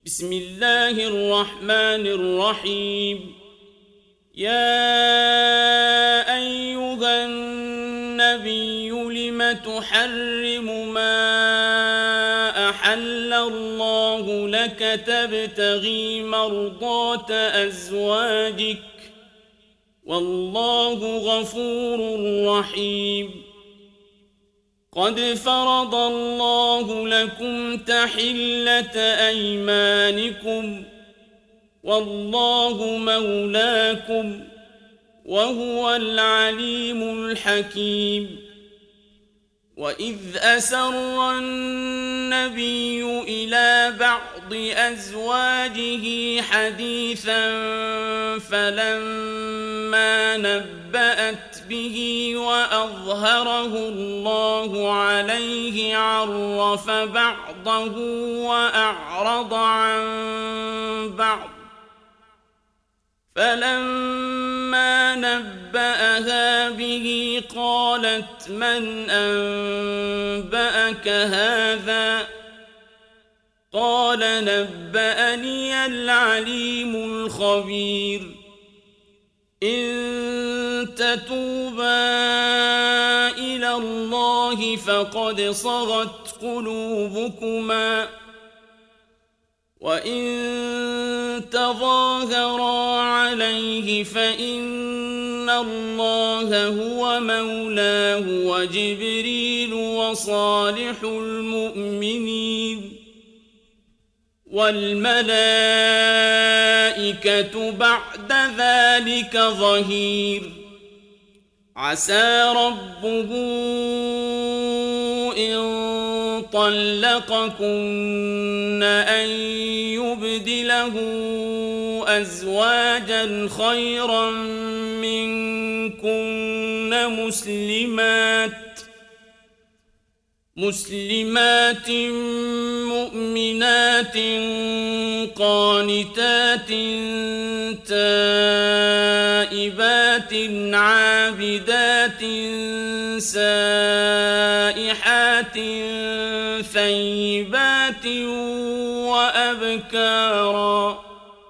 بسم الله الرحمن الرحيم. يا أيها النبي لم تحرم ما أحل الله لك تبتغي مرضات أزواجك والله غفور رحيم. قد فرض الله لكم تحلة أيمانكم والله مولاكم وهو العليم الحكيم. وإذ أسر النبي إلى بعض أزواجه حديثا فلما نبأت به وأظهره الله عليه عرف بعضه وأعرض عن بعض فلما نبأها به قالت من أنبأك هذا قال نبأني العليم الخبير. إن تتوبا إلى الله فقد صغت قلوبكما وإن تظاهرا عليه فإن الله هو مولاه وجبريل وصالح المؤمنين والملائكة بعد ذلك ظهير. عسى ربه إن طلقكن أن يبدله أزواجا خيرا منكن مسلمات مؤمنات قانتات تائبات عابدات سائحات ثيبات وأبكارا.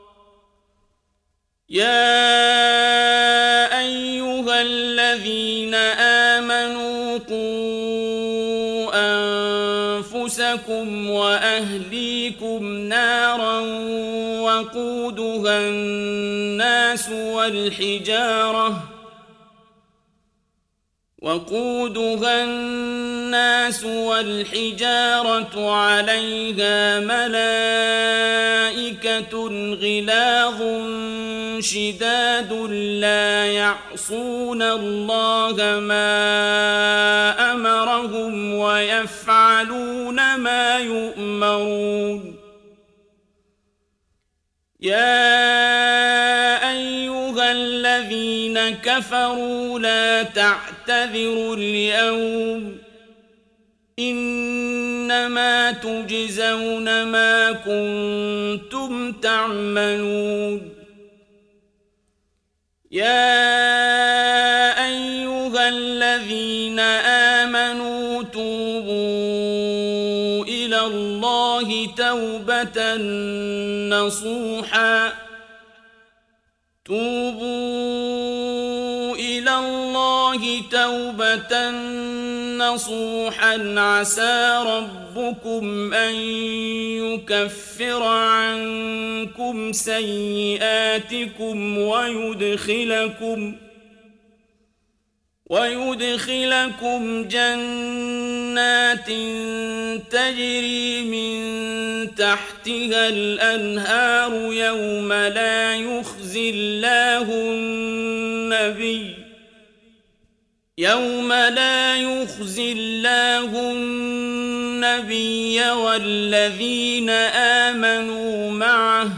يا أيها الذين آمنوا قوا أنفسكم وأهليكم نارا وقودها الناس والحجارة عليها ملائكة غلاظ شداد لا يعصون الله ما أمرهم ويفعلون ما يؤمرون. يا أيها الذين كفروا لا تعتذروا اليوم إنما تجزون ما كنتم تعملون. يا أيها الذين آمنوا توبوا إلى الله توبة نصوحا عسى ربكم أن يكفر عنكم سيئاتكم ويدخلكم جنات تجري من تحتها الأنهار يوم لا يخزي الله النبي والذين آمنوا معه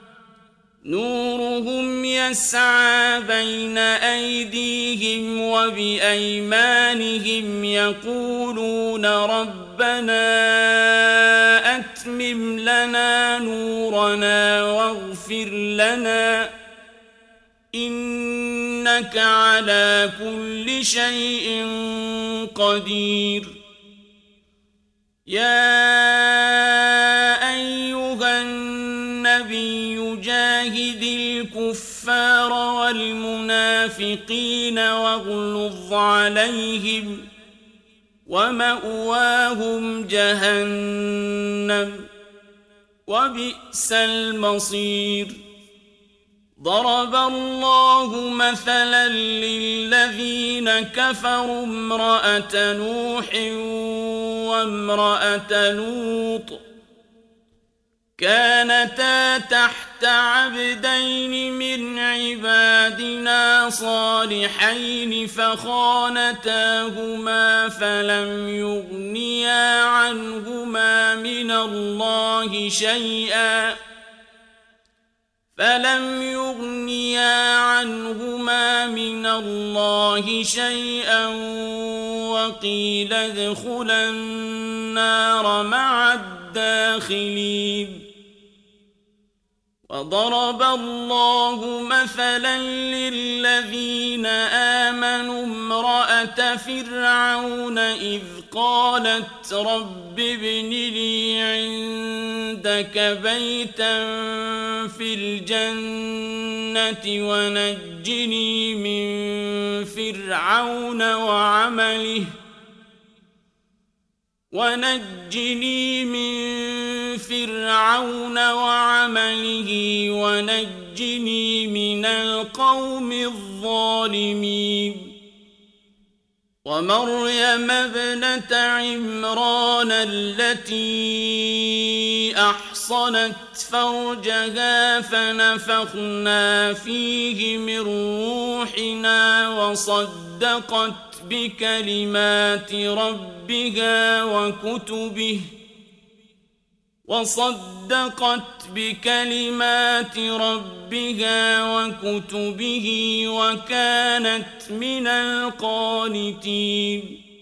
نورهم يسعى بين أيديهم وبأيمانهم يقولون ربنا أتمم لنا نورنا واغفر لنا إنك على كل شيء قدير. يا أيها النبي جاهد الكفار والمنافقين واغلظ عليهم ومأواهم جهنم وبئس المصير ضرب الله مثلا للذين كفروا امرأة نوح وامرأة لوط كانتا تحت عبدين من عبادنا صالحين فخانتاهما فلم يغنيا عنهما من الله شيئا وقيل ادخلا النار مع الداخلين وضرب الله مثلا للذين آمنوا امرأة فرعون إذ قالت رب ابن لي عندك بيتا في الجنة ونجني من فرعون وعمله ونجني من القوم الظالمين ومريم ابنة عمران التي أحصنت فرجها فنفخنا فيه من روحنا وصدقت بكلمات ربها وكتبه وكانت من القانتين